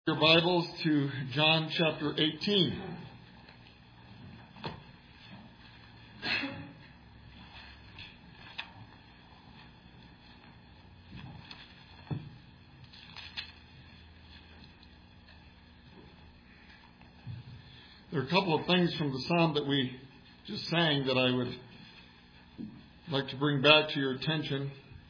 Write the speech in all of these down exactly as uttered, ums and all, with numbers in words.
Your Bibles to John chapter eighteen. There are a couple of things from the psalm that we just sang that I would like to bring back to your attention.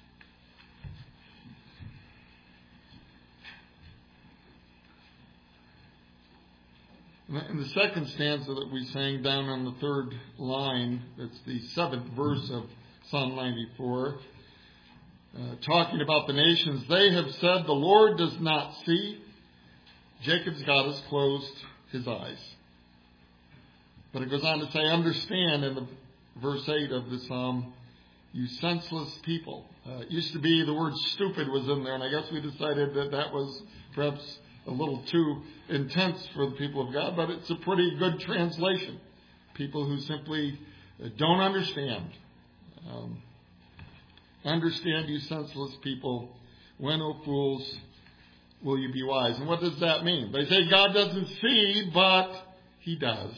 In the second stanza that we sang down on the third line, it's the seventh verse of Psalm ninety-four, uh, talking about the nations. They have said, the Lord does not see. Jacob's God has closed his eyes. But it goes on to say, understand in the verse eight of the psalm, you senseless people. Uh, it used to be the word stupid was in there, and I guess we decided that that was perhaps a little too intense for the people of God, but it's a pretty good translation. People who simply don't understand. Um, understand, you senseless people. When, O fools, will you be wise? And what does that mean? They say God doesn't see, but he does.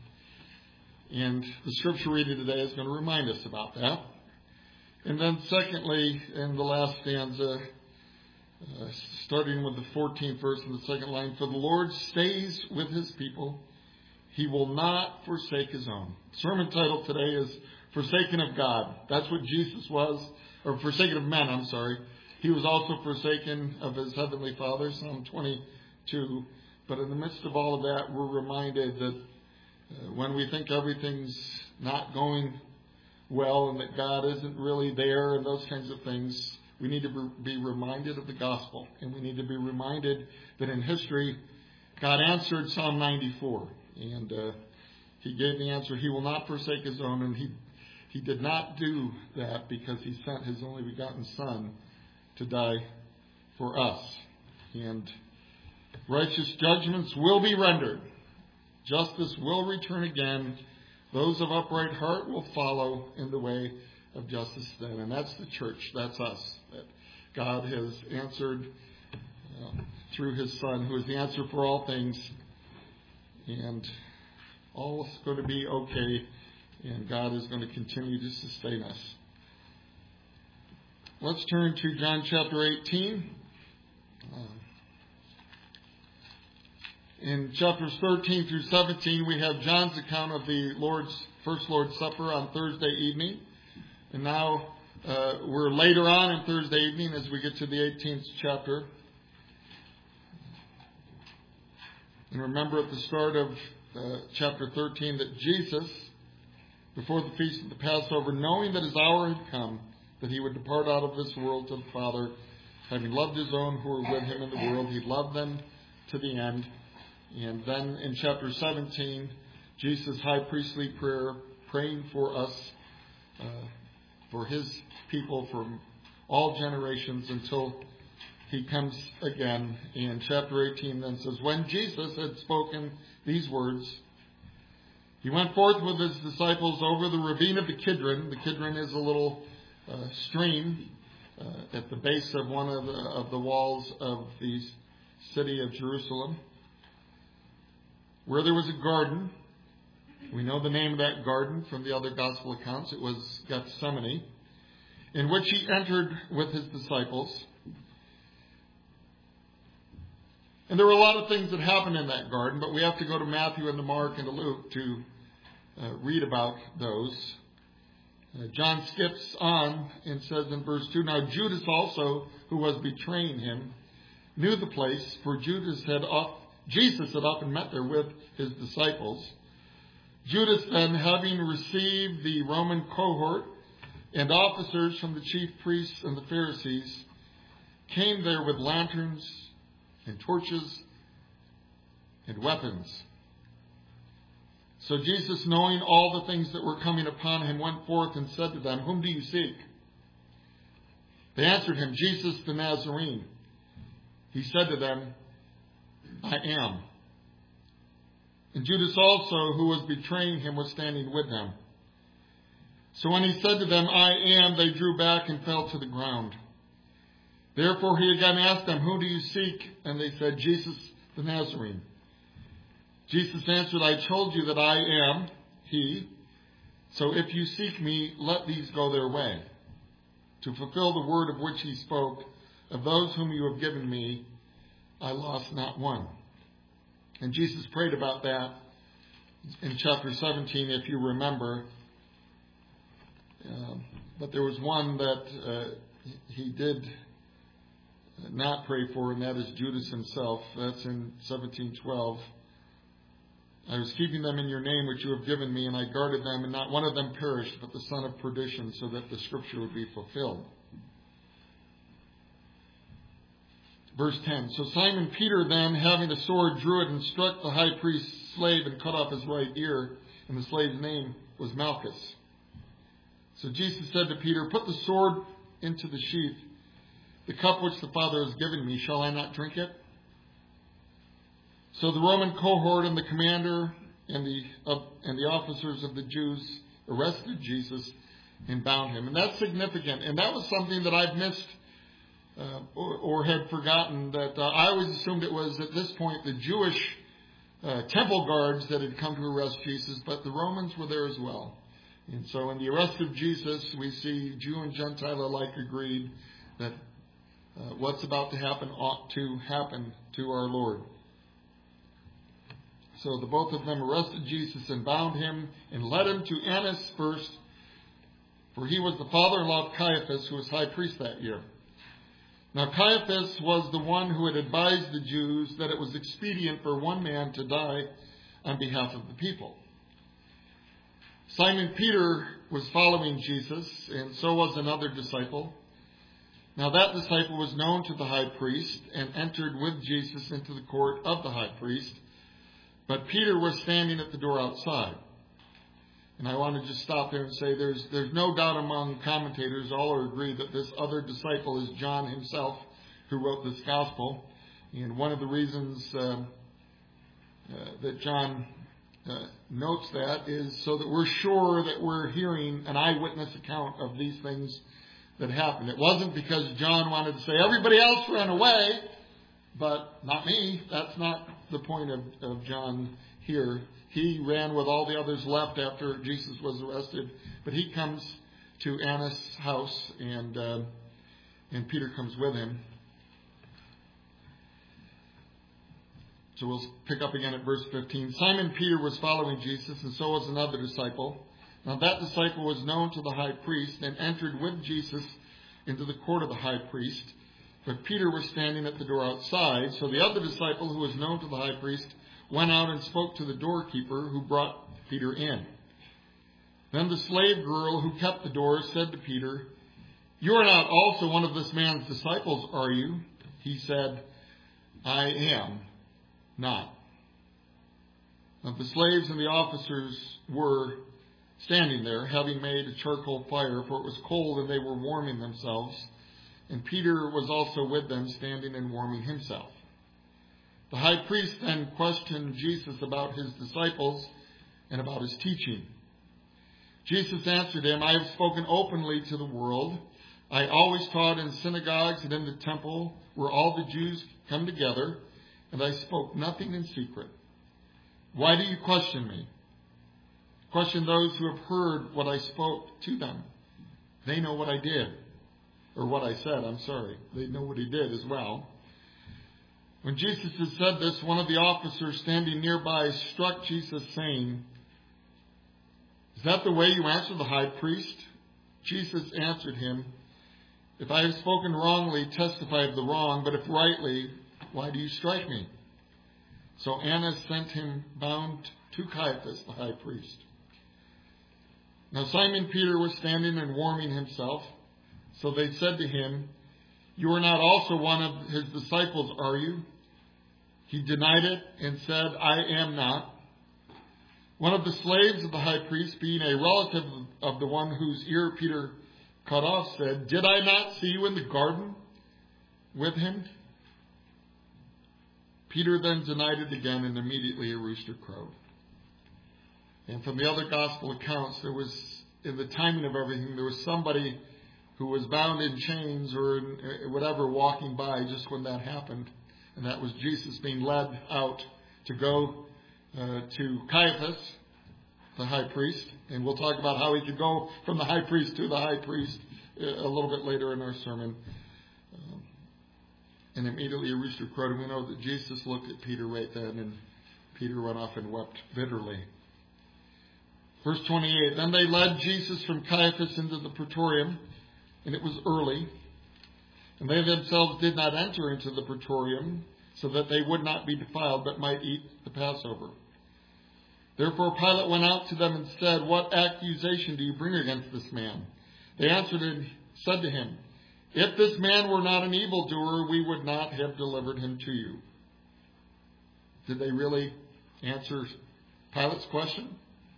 And the scripture reading today is going to remind us about that. And then secondly, in the last stanza, Uh, starting with the fourteenth verse in the second line, for the Lord stays with his people. He will not forsake his own. Sermon title today is Forsaken of God. That's what Jesus was, or forsaken of men, I'm sorry. He was also forsaken of his heavenly Father, Psalm twenty-two. But in the midst of all of that, we're reminded that uh, when we think everything's not going well and that God isn't really there and those kinds of things, we need to be reminded of the gospel, and we need to be reminded that in history, God answered Psalm ninety-four, and uh, he gave the answer, he will not forsake his own, and he, he did not do that because he sent his only begotten Son to die for us. And righteous judgments will be rendered. Justice will return again. Those of upright heart will follow in the way of justice then. And that's the church. That's us. That God has answered uh, through his Son, who is the answer for all things. And all is going to be okay. And God is going to continue to sustain us. Let's turn to John chapter eighteen. Uh, in chapters thirteen through seventeen, we have John's account of the Lord's first Lord's Supper on Thursday evening. And now uh, we're later on in Thursday evening as we get to the eighteenth chapter. And remember at the start of uh, chapter thirteen that Jesus, before the feast of the Passover, knowing that his hour had come, that he would depart out of this world to the Father, having loved his own who were with him in the world, he loved them to the end. And then in chapter seventeen, Jesus' high priestly prayer, praying for us, uh, for his people from all generations until he comes again. And chapter eighteen then says, when Jesus had spoken these words, he went forth with his disciples over the ravine of the Kidron. The Kidron is a little uh, stream uh, at the base of one of the, of the walls of the city of Jerusalem, where there was a garden. We know the name of that garden from the other gospel accounts. It was Gethsemane, in which he entered with his disciples. And there were a lot of things that happened in that garden, but we have to go to Matthew and to Mark and to Luke to uh, read about those. Uh, John skips on and says in verse two, now Judas also, who was betraying him, knew the place, for Judas had oft, Jesus had often met there with his disciples. Judas then, having received the Roman cohort and officers from the chief priests and the Pharisees, came there with lanterns and torches and weapons. So Jesus, knowing all the things that were coming upon him, went forth and said to them, whom do you seek? They answered him, Jesus the Nazarene. He said to them, I am. And Judas also, who was betraying him, was standing with them. So when he said to them, I am, they drew back and fell to the ground. Therefore he again asked them, who do you seek? And they said, Jesus the Nazarene. Jesus answered, I told you that I am he. So if you seek me, let these go their way. To fulfill the word of which he spoke, of those whom you have given me, I lost not one. And Jesus prayed about that in chapter seventeen, if you remember. Uh, but there was one that uh, he did not pray for, and that is Judas himself. That's in seventeen twelve. I was keeping them in your name which you have given me, and I guarded them, and not one of them perished, but the son of perdition, so that the scripture would be fulfilled. Verse ten. So Simon Peter then, having a sword, drew it and struck the high priest's slave and cut off his right ear, and the slave's name was Malchus. So Jesus said to Peter, put the sword into the sheath. The cup which the Father has given me, shall I not drink it? So the Roman cohort and the commander and the uh, and the officers of the Jews arrested Jesus and bound him. And that's significant. And that was something that I've missed uh, or, or had forgotten. That uh, I always assumed it was at this point the Jewish uh, temple guards that had come to arrest Jesus, but the Romans were there as well. And so in the arrest of Jesus, we see Jew and Gentile alike agreed that uh, what's about to happen ought to happen to our Lord. So the both of them arrested Jesus and bound him and led him to Annas first, for he was the father-in-law of Caiaphas, who was high priest that year. Now Caiaphas was the one who had advised the Jews that it was expedient for one man to die on behalf of the people. Simon Peter was following Jesus, and so was another disciple. Now that disciple was known to the high priest and entered with Jesus into the court of the high priest. But Peter was standing at the door outside. And I want to just stop there and say there's there's no doubt among commentators, all are agreed that this other disciple is John himself, who wrote this gospel. And one of the reasons uh, uh, that John uh, notes that is so that we're sure that we're hearing an eyewitness account of these things that happened. It wasn't because John wanted to say, everybody else ran away, but not me. That's not the point of, of John here. He ran with all the others left after Jesus was arrested, but he comes to Annas' house, and uh, and Peter comes with him. So we'll pick up again at verse fifteen. Simon Peter was following Jesus, and so was another disciple. Now that disciple was known to the high priest and entered with Jesus into the court of the high priest. But Peter was standing at the door outside. So the other disciple, who was known to the high priest, went out and spoke to the doorkeeper, who brought Peter in. Then the slave girl who kept the door said to Peter, you are not also one of this man's disciples, are you? He said, I am not. Now the slaves and the officers were standing there, having made a charcoal fire, for it was cold and they were warming themselves. And Peter was also with them, standing and warming himself. The high priest then questioned Jesus about his disciples and about his teaching. Jesus answered him, I have spoken openly to the world. I always taught in synagogues and in the temple where all the Jews come together, and I spoke nothing in secret. Why do you question me? Question those who have heard what I spoke to them. They know what I did. Or what I said, I'm sorry. They know what he did as well. When Jesus had said this, one of the officers standing nearby struck Jesus, saying, is that the way you answer the high priest? Jesus answered him, if I have spoken wrongly, testify of the wrong, but if rightly, why do you strike me? So Annas sent him bound to Caiaphas, the high priest. Now Simon Peter was standing and warming himself. So they said to him, you are not also one of his disciples, are you? He denied it and said, I am not. One of the slaves of the high priest, being a relative of the one whose ear Peter cut off, said, did I not see you in the garden with him? Peter then denied it again, and immediately a rooster crowed. And from the other gospel accounts, there was, in the timing of everything, there was somebody who was bound in chains or in whatever walking by just when that happened. and that was Jesus being led out to go uh, to Caiaphas, the high priest. And we'll talk about how he could go from the high priest to the high priest a little bit later in our sermon. Um, and immediately a rooster crowed, and we know that Jesus looked at Peter right then, and Peter went off and wept bitterly. Verse twenty-eight, then they led Jesus from Caiaphas into the praetorium, and it was early. And they themselves did not enter into the praetorium, so that they would not be defiled, but might eat the Passover. Therefore Pilate went out to them and said, what accusation do you bring against this man? They answered and said to him, if this man were not an evildoer, we would not have delivered him to you. Did they really answer Pilate's question?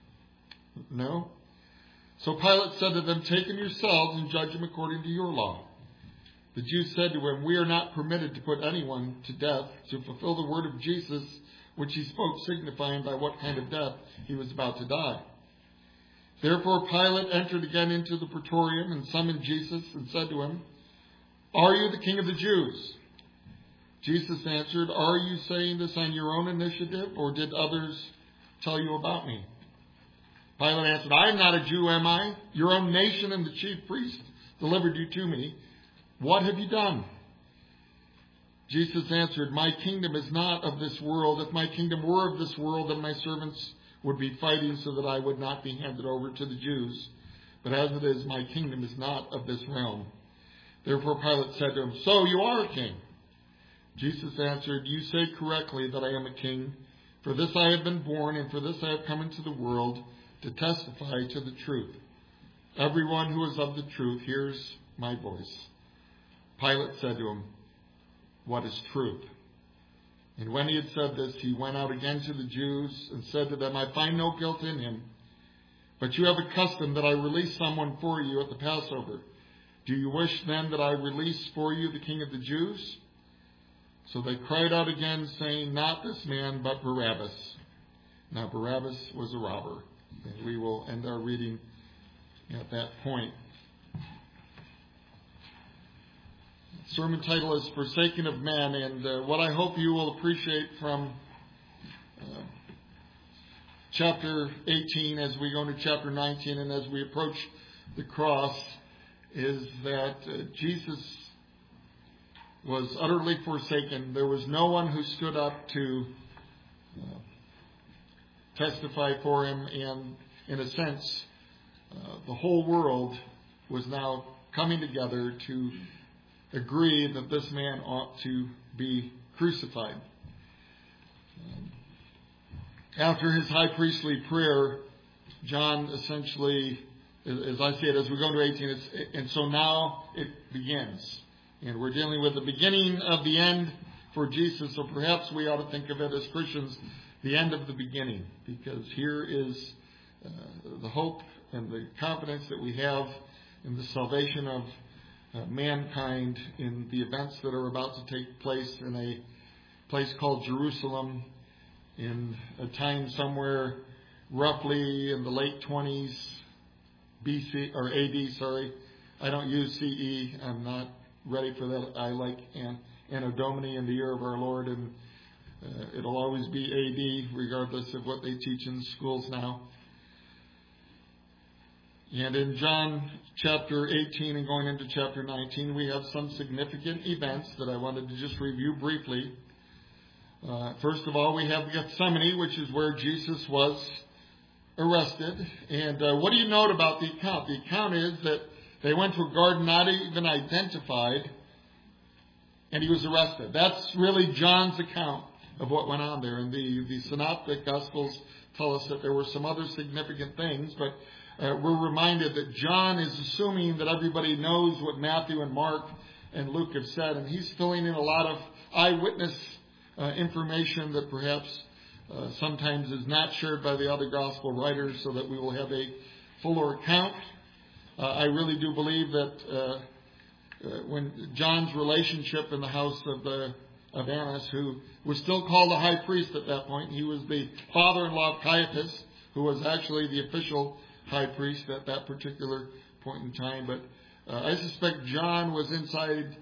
No. So Pilate said to them, take him yourselves and judge him according to your law. The Jews said to him, we are not permitted to put anyone to death to fulfill the word of Jesus, which he spoke, signifying by what kind of death he was about to die. Therefore Pilate entered again into the praetorium and summoned Jesus and said to him, are you the king of the Jews? Jesus answered, are you saying this on your own initiative, or did others tell you about me? Pilate answered, I am not a Jew, am I? Your own nation and the chief priests delivered you to me. What have you done? Jesus answered, my kingdom is not of this world. If my kingdom were of this world, then my servants would be fighting so that I would not be handed over to the Jews. But as it is, my kingdom is not of this realm. Therefore Pilate said to him, so you are a king. Jesus answered, you say correctly that I am a king. For this I have been born, and for this I have come into the world, to testify to the truth. Everyone who is of the truth hears my voice. Pilate said to him, what is truth? And when he had said this, he went out again to the Jews and said to them, I find no guilt in him. But you have a custom that I release someone for you at the Passover. Do you wish then that I release for you the king of the Jews? So they cried out again, saying, not this man, but Barabbas. Now Barabbas was a robber. And we will end our reading at that point. The sermon title is Forsaken of Man, and uh, what I hope you will appreciate from uh, chapter eighteen as we go into chapter nineteen and as we approach the cross is that uh, Jesus was utterly forsaken. There was no one who stood up to uh, testify for him, and in a sense, uh, the whole world was now coming together to agree that this man ought to be crucified. Um, after his high priestly prayer, John essentially, as I see it, as we go into eighteen, it's, and so now it begins. And we're dealing with the beginning of the end for Jesus, so perhaps we ought to think of it as Christians, the end of the beginning, because here is uh, the hope and the confidence that we have in the salvation of uh, mankind in the events that are about to take place in a place called Jerusalem in a time somewhere roughly in the late twenties B C or A D, sorry. I don't use C E. I'm not ready for that. I like an, Anno Domini in the year of our Lord, and uh, it'll always be A D regardless of what they teach in schools now. And in John chapter eighteen and going into chapter nineteen, we have some significant events that I wanted to just review briefly. Uh, first of all, we have Gethsemane, which is where Jesus was arrested. And uh, what do you note about the account? The account is that they went to a garden not even identified, and he was arrested. That's really John's account of what went on there. And the, the Synoptic Gospels tell us that there were some other significant things, but uh, we're reminded that John is assuming that everybody knows what Matthew and Mark and Luke have said, and he's filling in a lot of eyewitness uh, information that perhaps uh, sometimes is not shared by the other gospel writers, so that we will have a fuller account. Uh, I really do believe that uh, uh, when John's relationship in the house of the of Annas, who was still called the high priest at that point, he was the father-in-law of Caiaphas, who was actually the official high priest at that particular point in time. But uh, I suspect John was inside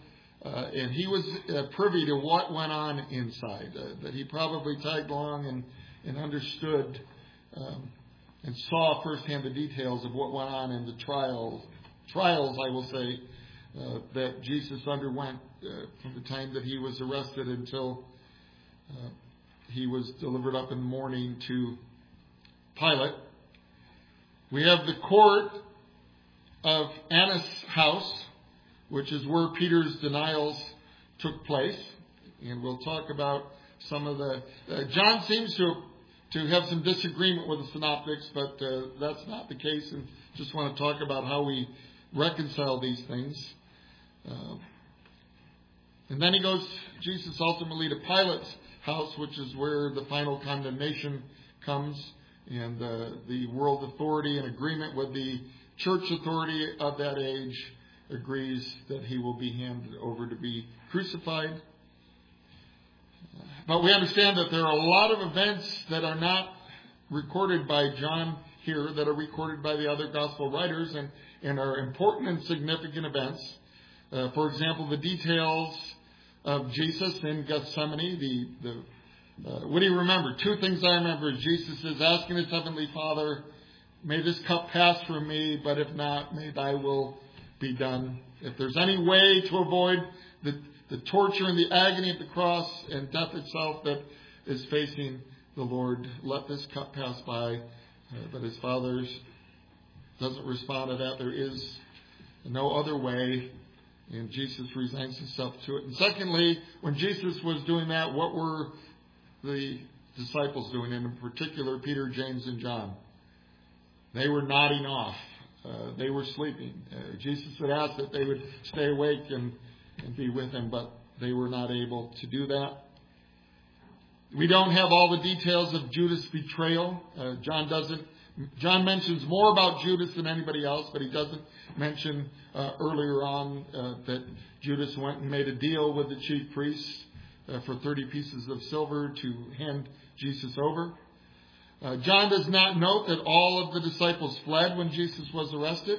Uh, and he was uh, privy to what went on inside, uh, that he probably tagged along and, and understood um, and saw firsthand the details of what went on in the trials, trials, I will say, uh, that Jesus underwent uh, from the time that he was arrested until uh, he was delivered up in the morning to Pilate. We have the court of Annas' house, which is where Peter's denials took place. And we'll talk about some of the... Uh, John seems to to have some disagreement with the synoptics, but uh, that's not the case. And just want to talk about how we reconcile these things. Uh, and then he goes, Jesus, ultimately to Pilate's house, which is where the final condemnation comes. And uh, the world authority, in agreement with the church authority of that age, agrees that he will be handed over to be crucified. But we understand that there are a lot of events that are not recorded by John here, that are recorded by the other gospel writers, and, and are important and significant events. Uh, for example, the details of Jesus in Gethsemane. The, the uh, what do you remember? Two things I remember is Jesus is asking his heavenly Father, may this cup pass from me, but if not, may thy will be done. If there's any way to avoid the, the torture and the agony of the cross and death itself that is facing the Lord, let this cup pass by. Uh, but his Father doesn't respond to that. There is no other way, and Jesus resigns himself to it. And secondly, when Jesus was doing that, what were the disciples doing? And in particular, Peter, James, and John. They were nodding off. Uh, they were sleeping. Uh, Jesus had asked that they would stay awake and, and be with him, but they were not able to do that. We don't have all the details of Judas' betrayal. Uh, John doesn't. John mentions more about Judas than anybody else, but he doesn't mention uh, earlier on uh, that Judas went and made a deal with the chief priests uh, for thirty pieces of silver to hand Jesus over. Uh, John does not note that all of the disciples fled when Jesus was arrested.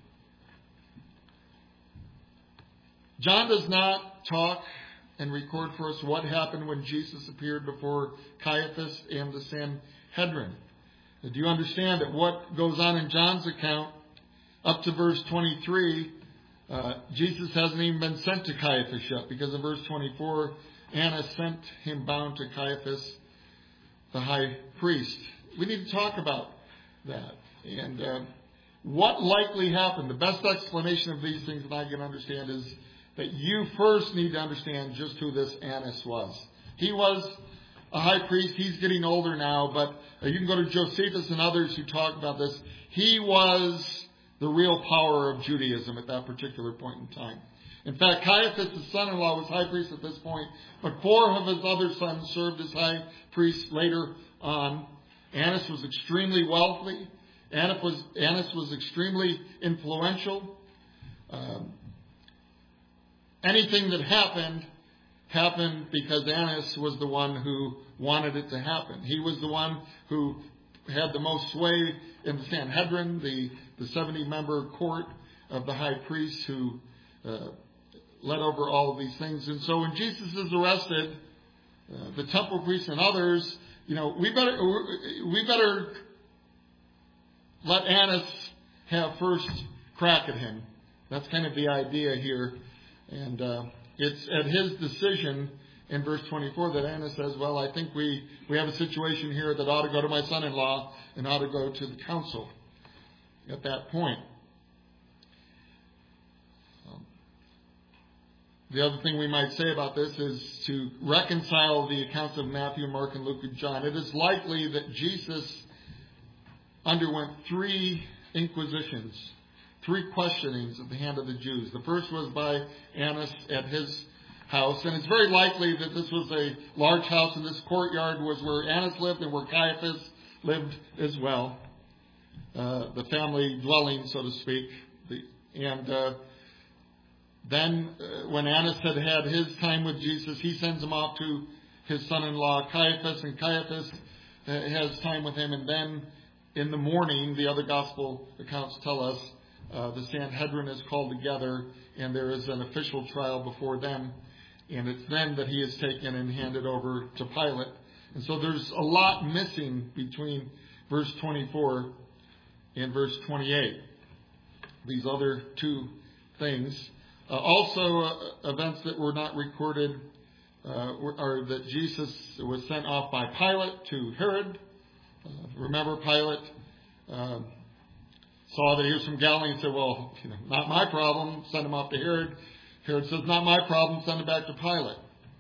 John does not talk and record for us what happened when Jesus appeared before Caiaphas and the Sanhedrin. Do you understand that what goes on in John's account up to verse twenty-three, uh, Jesus hasn't even been sent to Caiaphas yet, because in verse twenty-four, Annas sent him bound to Caiaphas, the high priest. We need to talk about that. And uh, what likely happened, the best explanation of these things that I can understand is that you first need to understand just who this Annas was. He was a high priest. He's getting older now, but uh, you can go to Josephus and others who talk about this. He was the real power of Judaism at that particular point in time. In fact, Caiaphas, his son-in-law, was high priest at this point, but four of his other sons served as high priests later on. Annas was extremely wealthy. Annas was, Annas was extremely influential. Um, anything that happened, happened because Annas was the one who wanted it to happen. He was the one who had the most sway in the Sanhedrin, the, the seventy-member court of the high priests who uh, led over all of these things. And so when Jesus is arrested, uh, the temple priests and others, you know, we better we better let Annas have first crack at him. That's kind of the idea here. And uh, it's at his decision in verse twenty-four that Annas says, well, I think we, we have a situation here that ought to go to my son-in-law and ought to go to the council at that point. Um, the other thing we might say about this is to reconcile the accounts of Matthew, Mark, and Luke, and John. It is likely that Jesus underwent three inquisitions, three questionings at the hand of the Jews. The first was by Annas at his house, and it's very likely that this was a large house, and this courtyard was where Annas lived and where Caiaphas lived as well. Uh, the family dwelling, so to speak. The, and uh, then uh, when Annas had had his time with Jesus, he sends him off to his son-in-law Caiaphas, and Caiaphas uh, has time with him. And then in the morning, the other gospel accounts tell us, uh, the Sanhedrin is called together, and there is an official trial before them, and it's then that he is taken and handed over to Pilate. And so there's a lot missing between verse twenty-four and verse twenty-eight. These other two things. Uh, also, uh, events that were not recorded uh, were, are that Jesus was sent off by Pilate to Herod. Uh, remember, Pilate uh, saw that he was from Galilee and said, well, you know, not my problem, send him off to Herod. Herod says, not my problem, send him back to Pilate.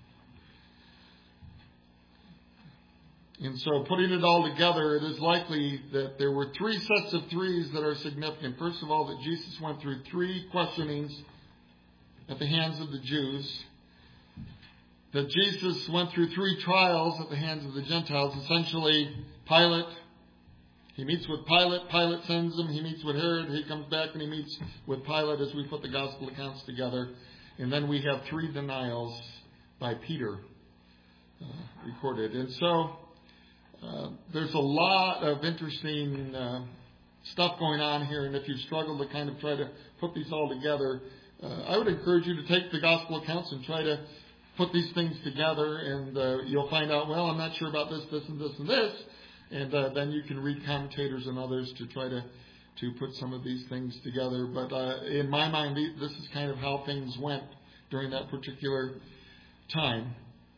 And so putting it all together, it is likely that there were three sets of threes that are significant. First of all, that Jesus went through three questionings at the hands of the Jews. That Jesus went through three trials at the hands of the Gentiles. Essentially, Pilate, he meets with Pilate. Pilate sends him. He meets with Herod. He comes back and he meets with Pilate as we put the gospel accounts together. And then we have three denials by Peter uh, recorded. And so uh, there's a lot of interesting uh, stuff going on here. And if you struggle to kind of try to put these all together, uh, I would encourage you to take the gospel accounts and try to put these things together. And uh, you'll find out, well, I'm not sure about this, this, and this, and this. And uh, then you can read commentators and others to try to, to put some of these things together. But uh, in my mind, this is kind of how things went during that particular time.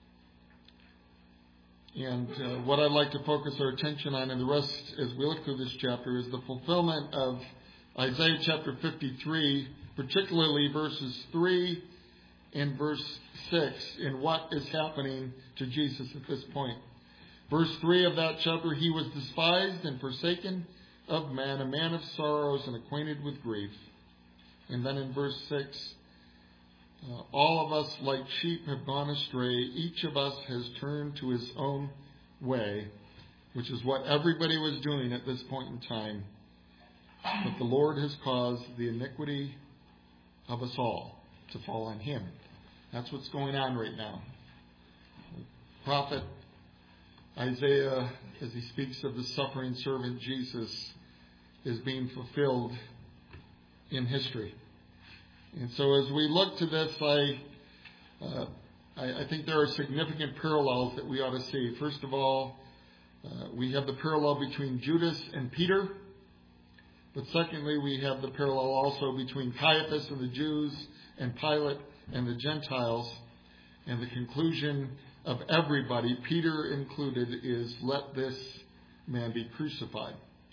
And uh, what I'd like to focus our attention on in the rest as we look through this chapter is the fulfillment of Isaiah chapter fifty-three, particularly verses three and verse six, in what is happening to Jesus at this point. Verse three of that chapter, he was despised and forsaken of men, a man of sorrows and acquainted with grief. And then in verse six, uh, all of us like sheep have gone astray. Each of us has turned to his own way, which is what everybody was doing at this point in time. But the Lord has caused the iniquity of us all to fall on him. That's what's going on right now. The prophet Isaiah, as he speaks of the suffering servant Jesus, is being fulfilled in history. And so as we look to this, I, uh, I, I think there are significant parallels that we ought to see. First of all, uh, we have the parallel between Judas and Peter. But secondly, we have the parallel also between Caiaphas and the Jews and Pilate and the Gentiles. And the conclusion of everybody, Peter included, is let this man be crucified.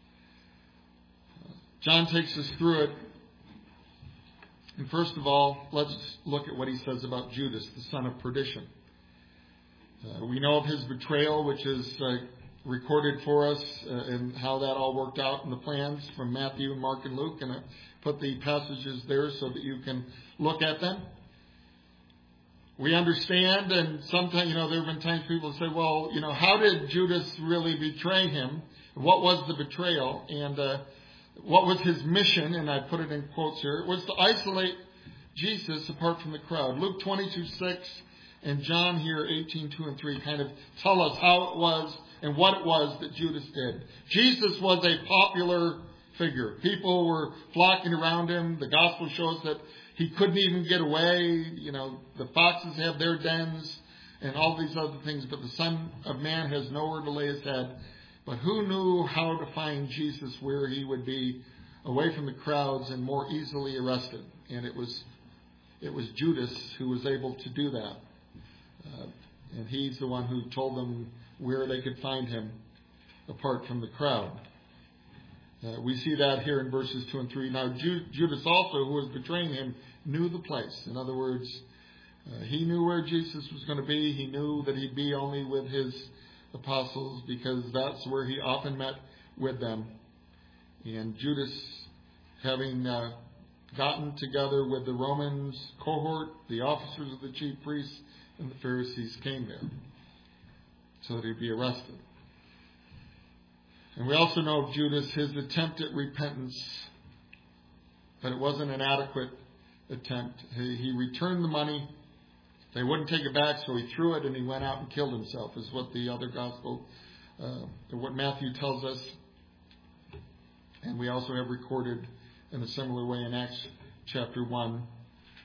John takes us through it. And first of all, let's look at what he says about Judas, the son of perdition. Uh, we know of his betrayal, which is uh, recorded for us, uh, and how that all worked out in the plans from Matthew and Mark and Luke. And I put the passages there so that you can look at them. We understand, and sometimes, you know, there have been times people say, well, you know, how did Judas really betray him? What was the betrayal? And uh, what was his mission? And I put it in quotes here. It was to isolate Jesus apart from the crowd. Luke twenty-two six and John here eighteen two and three kind of tell us how it was and what it was that Judas did. Jesus was a popular figure. People were flocking around him. The gospel shows that he couldn't even get away. You know, the foxes have their dens and all these other things, but the Son of Man has nowhere to lay his head. But who knew how to find Jesus where he would be away from the crowds and more easily arrested? And it was it was Judas who was able to do that. Uh, and he's the one who told them where they could find him apart from the crowd. Uh, we see that here in verses two and three. Now, Ju- Judas also, who was betraying him, knew the place. In other words, uh, he knew where Jesus was going to be. He knew that he'd be only with his apostles because that's where he often met with them. And Judas, having uh, gotten together with the Romans cohort, the officers of the chief priests and the Pharisees, came there so that he'd be arrested. And we also know of Judas, his attempt at repentance, but it wasn't an adequate attempt. He, he returned the money. They wouldn't take it back, so he threw it and he went out and killed himself, is what the other gospel, uh, what Matthew tells us. And we also have recorded in a similar way in Acts chapter one.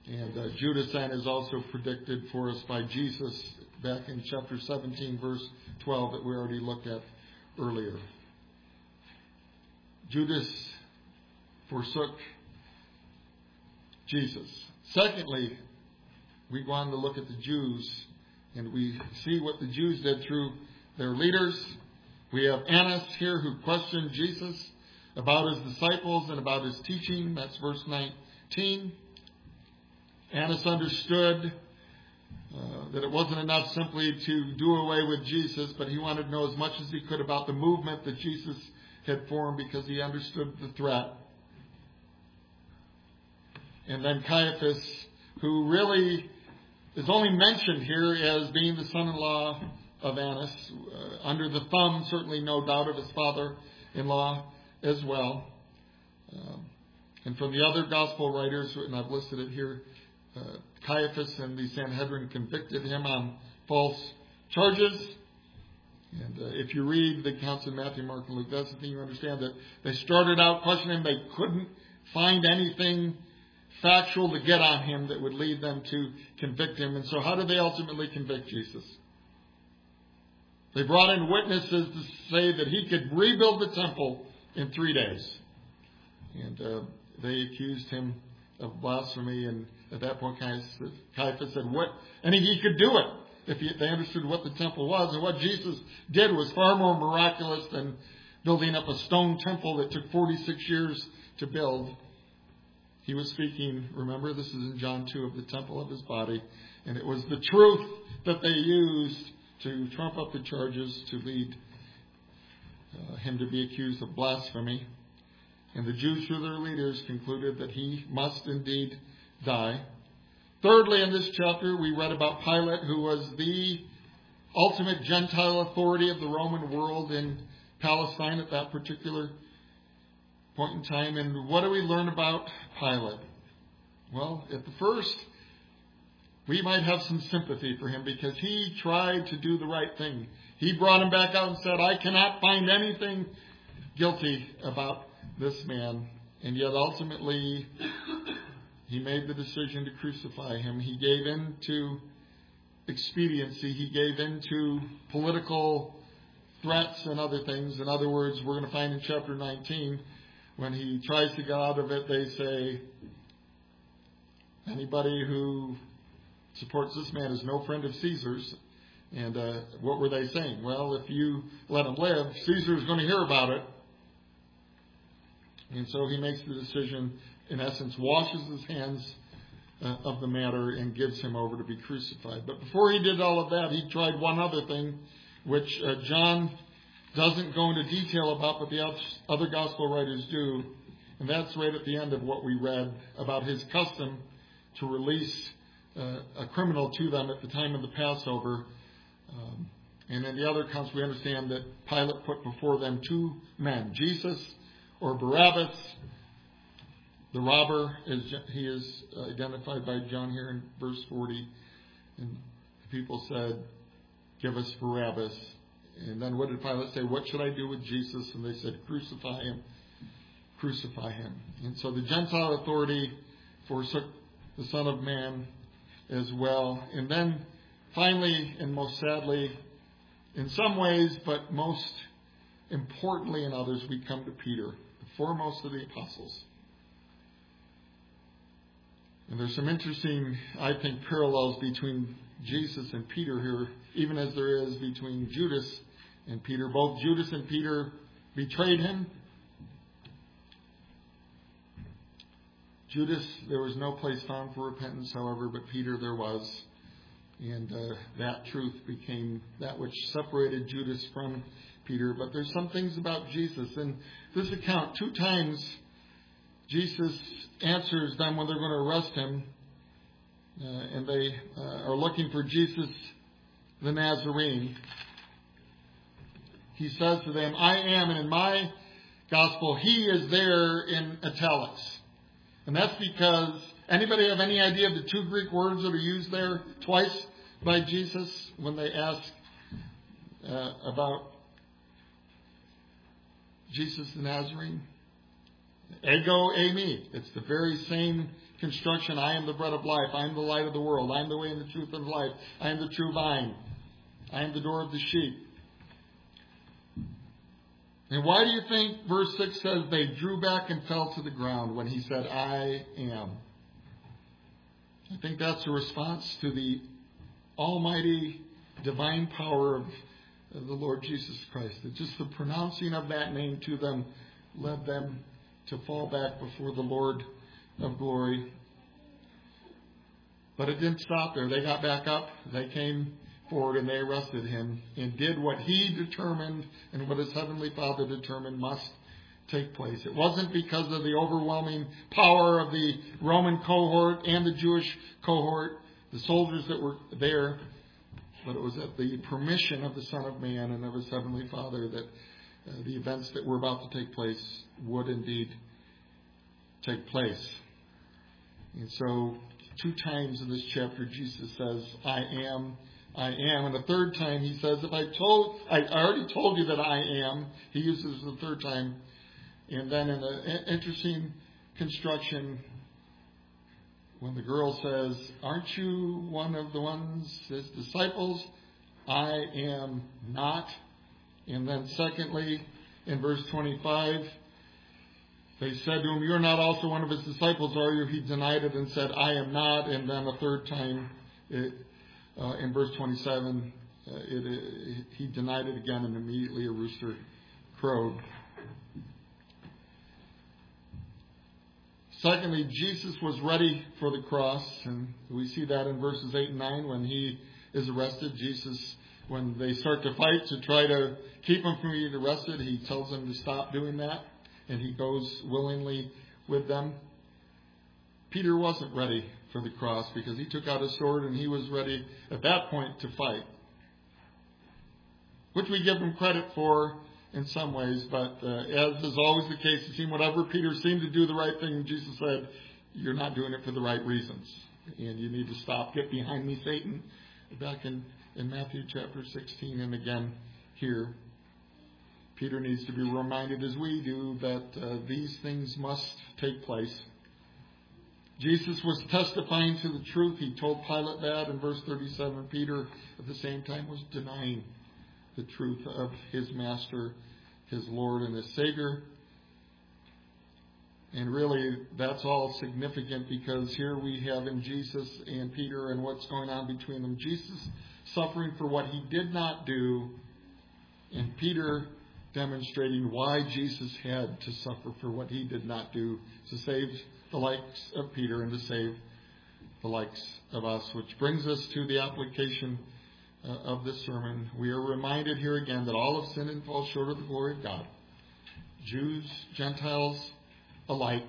And uh, Judas then is also predicted for us by Jesus back in chapter seventeen, verse twelve, that we already looked at earlier. Judas forsook Jesus. Secondly, we go on to look at the Jews, and we see what the Jews did through their leaders. We have Annas here who questioned Jesus about his disciples and about his teaching. That's verse nineteen. Annas understood uh, that it wasn't enough simply to do away with Jesus, but he wanted to know as much as he could about the movement that Jesus had formed because he understood the threat. And then Caiaphas, who really is only mentioned here as being the son-in-law of Annas, uh, under the thumb, certainly no doubt, of his father-in-law as well. Um, and from the other gospel writers, and I've listed it here, uh, Caiaphas and the Sanhedrin convicted him on false charges. And uh, if you read the accounts in Matthew, Mark, and Luke, that's the thing you understand, that they started out questioning him. They couldn't find anything factual to get on him that would lead them to convict him. And so how did they ultimately convict Jesus? They brought in witnesses to say that he could rebuild the temple in three days. And uh, they accused him of blasphemy. And at that point, Caiaphas said, "What? And he could do it if he, they understood what the temple was." And what Jesus did was far more miraculous than building up a stone temple that took forty-six years to build. He was speaking, remember, this is in John two, of the temple of his body. And it was the truth that they used to trump up the charges to lead uh, him to be accused of blasphemy. And the Jews, through their leaders, concluded that he must indeed die. Thirdly, in this chapter, we read about Pilate, who was the ultimate Gentile authority of the Roman world in Palestine at that particular point in time. And what do we learn about Pilate? Well, at the first, we might have some sympathy for him because he tried to do the right thing. He brought him back out and said, "I cannot find anything guilty about this man." And yet ultimately, he made the decision to crucify him. He gave in to expediency. He gave in to political threats and other things. In other words, we're going to find in chapter nineteen, when he tries to get out of it, they say, anybody who supports this man is no friend of Caesar's. And uh, what were they saying? Well, if you let him live, Caesar's going to hear about it. And so he makes the decision, in essence, washes his hands uh, of the matter and gives him over to be crucified. But before he did all of that, he tried one other thing, which uh, John doesn't go into detail about, but the other gospel writers do. And that's right at the end of what we read about his custom to release uh, a criminal to them at the time of the Passover. Um, and in the other accounts, we understand that Pilate put before them two men, Jesus or Barabbas. The robber, is he is identified by John here in verse forty. And the people said, "Give us Barabbas." And then what did Pilate say? "What should I do with Jesus?" And they said, "Crucify him. Crucify him." And so the Gentile authority forsook the Son of Man as well. And then finally, and most sadly, in some ways, but most importantly in others, we come to Peter, the foremost of the apostles. And there's some interesting, I think, parallels between Jesus and Peter here, even as there is between Judas and Peter. Both Judas and Peter betrayed him. Judas, there was no place found for repentance, however, but Peter there was. And uh, that truth became that which separated Judas from Peter. But there's some things about Jesus. In this account, two times Jesus answers them when they're going to arrest him. Uh, and they uh, are looking for Jesus the Nazarene. He says to them, "I am," and in my gospel, he is there in italics. And that's because, anybody have any idea of the two Greek words that are used there twice by Jesus when they ask uh, about Jesus the Nazarene? Ego eimi. It's the very same construction. I am the bread of life. I am the light of the world. I am the way and the truth and life. I am the true vine. I am the door of the sheep. And why do you think verse six says they drew back and fell to the ground when he said, I am? I think that's a response to the almighty divine power of the Lord Jesus Christ. That just the pronouncing of that name to them led them to fall back before the Lord of glory. But it didn't stop there. They got back up. They came forward and they arrested him and did what he determined and what his heavenly Father determined must take place. It wasn't because of the overwhelming power of the Roman cohort and the Jewish cohort, the soldiers that were there, but it was at the permission of the Son of Man and of his heavenly Father that uh, the events that were about to take place would indeed take place. And so two times in this chapter Jesus says, I am, I am. And the third time he says, if I told, I already told you that I am. He uses the third time. And then in an interesting construction, when the girl says, aren't you one of the ones, his disciples? I am not. And then secondly, in verse twenty-five, they said to him, you're not also one of his disciples, are you? He denied it and said, I am not. And then the third time, it, uh, in verse twenty-seven, uh, it, it, he denied it again, and immediately a rooster crowed. Secondly, Jesus was ready for the cross, and we see that in verses eight and nine when he is arrested. Jesus, when they start to fight to try to keep him from being arrested, he tells them to stop doing that, and he goes willingly with them. Peter wasn't ready for the cross because he took out his sword and he was ready at that point to fight, which we give him credit for in some ways, but uh, as is always the case, it seemed whatever Peter seemed to do the right thing, Jesus said, you're not doing it for the right reasons, and you need to stop. Get behind me, Satan, back in, in Matthew chapter sixteen, and again here. Peter needs to be reminded, as we do, that uh, these things must take place. Jesus was testifying to the truth. He told Pilate that in verse thirty-seven. Peter, at the same time, was denying the truth of his Master, his Lord, and his Savior. And really, that's all significant because here we have in Jesus and Peter and what's going on between them. Jesus suffering for what he did not do, and Peter demonstrating why Jesus had to suffer for what he did not do to save the likes of Peter and to save the likes of us. Which brings us to the application uh, of this sermon. We are reminded here again that all have sinned and fall short of the glory of God. Jews, Gentiles alike.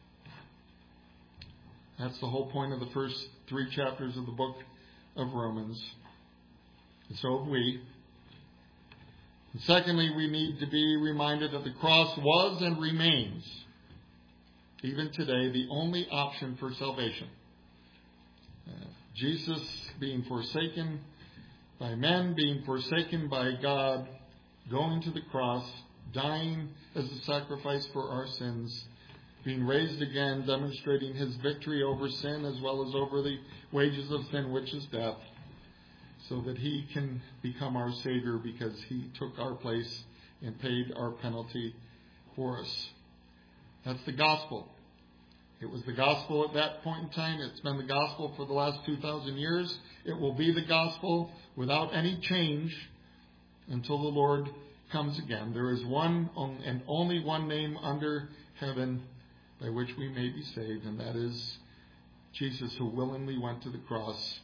That's the whole point of the first three chapters of the book of Romans. And so have we. And secondly, we need to be reminded that the cross was and remains, even today, the only option for salvation. Uh, Jesus being forsaken by men, being forsaken by God, going to the cross, dying as a sacrifice for our sins, being raised again, demonstrating his victory over sin as well as over the wages of sin, which is death, so that he can become our Savior because he took our place and paid our penalty for us. That's the gospel. It was the gospel at that point in time. It's been the gospel for the last two thousand years. It will be the gospel without any change until the Lord comes again. There is one and only one name under heaven by which we may be saved, and that is Jesus, who willingly went to the cross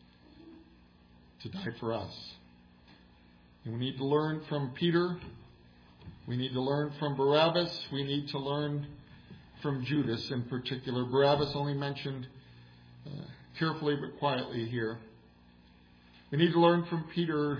to die for us. And we need to learn from Peter. We need to learn from Barabbas. We need to learn from Judas in particular. Barabbas only mentioned uh, carefully but quietly here. We need to learn from Peter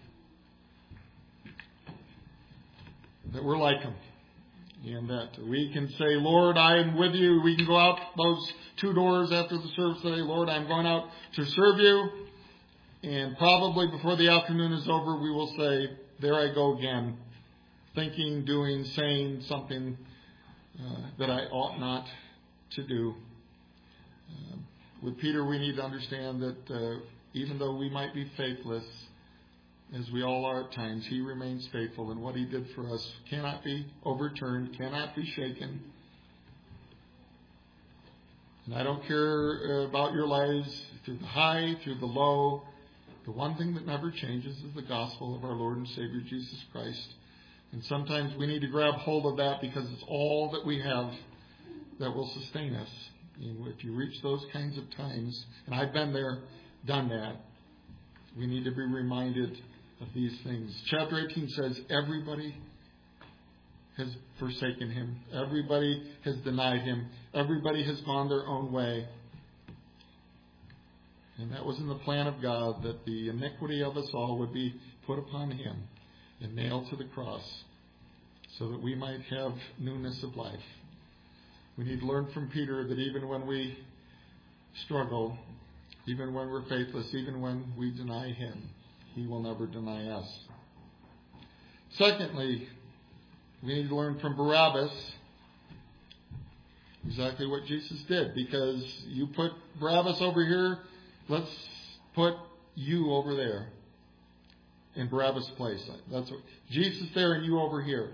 that we're like him, and that we can say, Lord, I am with you. We can go out those two doors after the service today. Lord, I'm going out to serve you. And probably before the afternoon is over, we will say, there I go again, thinking, doing, saying something uh, that I ought not to do. Uh, with Peter, we need to understand that uh, even though we might be faithless, as we all are at times, he remains faithful, and what he did for us cannot be overturned, cannot be shaken. And I don't care about your lives through the high, through the low. The one thing that never changes is the gospel of our Lord and Savior Jesus Christ. And sometimes we need to grab hold of that because it's all that we have that will sustain us. And if you reach those kinds of times, and I've been there, done that, we need to be reminded of these things. Chapter eighteen says everybody has forsaken him. Everybody has denied him. Everybody has gone their own way. And that was in the plan of God, that the iniquity of us all would be put upon him and nailed to the cross so that we might have newness of life. We need to learn from Peter that even when we struggle, even when we're faithless, even when we deny him, he will never deny us. Secondly, we need to learn from Barabbas exactly what Jesus did. Because you put Barabbas over here, let's put you over there in Barabbas' place. That's what Jesus there and you over here.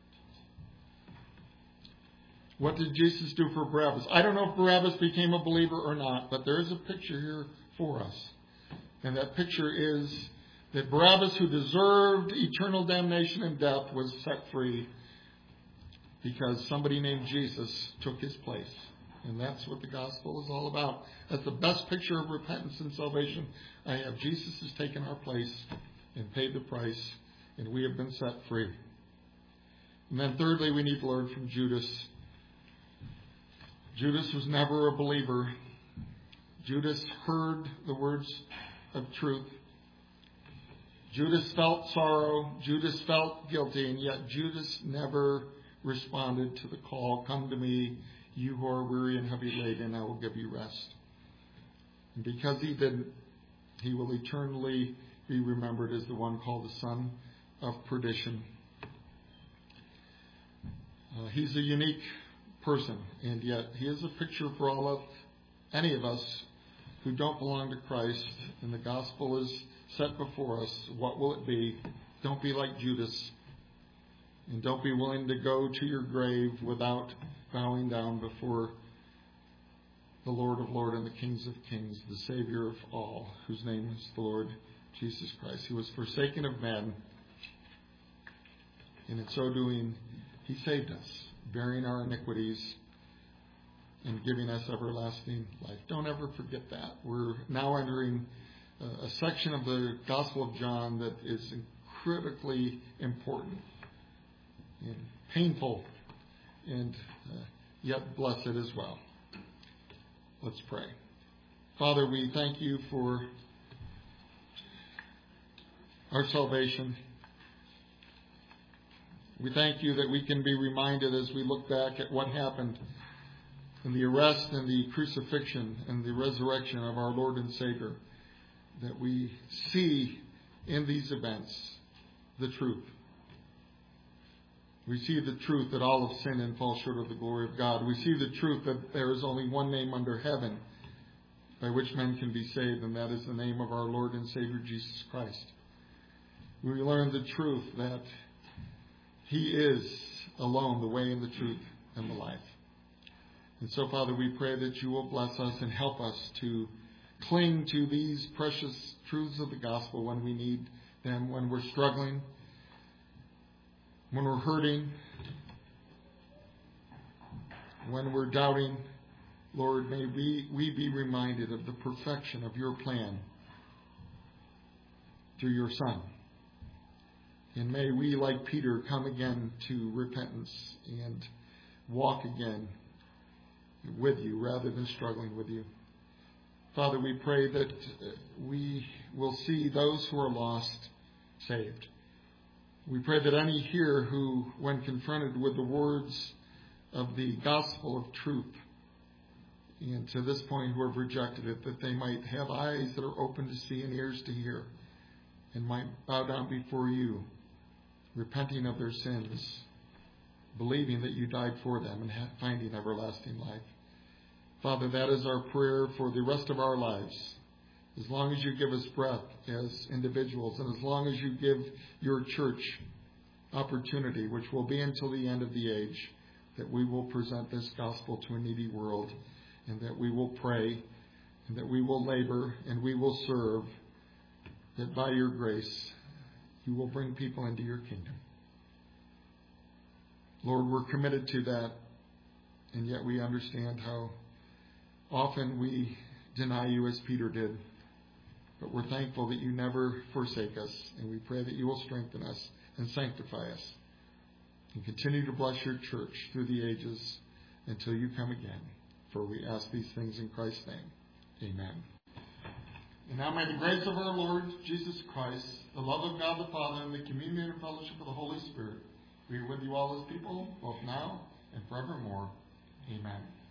What did Jesus do for Barabbas? I don't know if Barabbas became a believer or not, but there is a picture here for us. And that picture is that Barabbas, who deserved eternal damnation and death, was set free because somebody named Jesus took his place. And that's what the gospel is all about. That's the best picture of repentance and salvation I have. Jesus has taken our place and paid the price, and we have been set free. And then thirdly, we need to learn from Judas. Judas was never a believer. Judas heard the words of truth. Judas felt sorrow. Judas felt guilty, and yet Judas never responded to the call, "Come to me, you who are weary and heavy laden, and I will give you rest." And because he didn't, he will eternally be remembered as the one called the son of perdition. Uh, he's a unique person, and yet he is a picture for all of any of us who don't belong to Christ, and the gospel is set before us. What will it be? Don't be like Judas, and don't be willing to go to your grave without bowing down before the Lord of Lords and the Kings of Kings, the Savior of all, whose name is the Lord Jesus Christ. He was forsaken of men, and in so doing, he saved us, bearing our iniquities and giving us everlasting life. Don't ever forget that. We're now entering a section of the Gospel of John that is critically important and painful and uh, yet blessed as well. Let's pray. Father, we thank you for our salvation. We thank you that we can be reminded as we look back at what happened in the arrest and the crucifixion and the resurrection of our Lord and Savior, that we see in these events the truth. We see the truth that all have sinned and fall short of the glory of God. We see the truth that there is only one name under heaven by which men can be saved, and that is the name of our Lord and Savior Jesus Christ. We learn the truth that he is alone the way and the truth and the life. And so, Father, we pray that you will bless us and help us to cling to these precious truths of the gospel when we need them, when we're struggling, when we're hurting, when we're doubting. Lord, may we, we be reminded of the perfection of your plan through your Son. And may we, like Peter, come again to repentance and walk again with you rather than struggling with you. Father, we pray that we will see those who are lost saved. We pray that any here who, when confronted with the words of the gospel of truth, and to this point who have rejected it, that they might have eyes that are open to see and ears to hear, and might bow down before you, repenting of their sins believing that you died for them and finding everlasting life. Father, that is our prayer for the rest of our lives. As long as you give us breath as individuals, and as long as you give your church opportunity, which will be until the end of the age, that we will present this gospel to a needy world, and that we will pray, and that we will labor, and we will serve, that by your grace you will bring people into your kingdom. Lord, we're committed to that, and yet we understand how often we deny you as Peter did. But we're thankful that you never forsake us, and we pray that you will strengthen us and sanctify us and continue to bless your church through the ages until you come again. For we ask these things in Christ's name. Amen. And now may the grace of our Lord Jesus Christ, the love of God the Father, and the communion and fellowship of the Holy Spirit be with you all as people, both now and forevermore. Amen.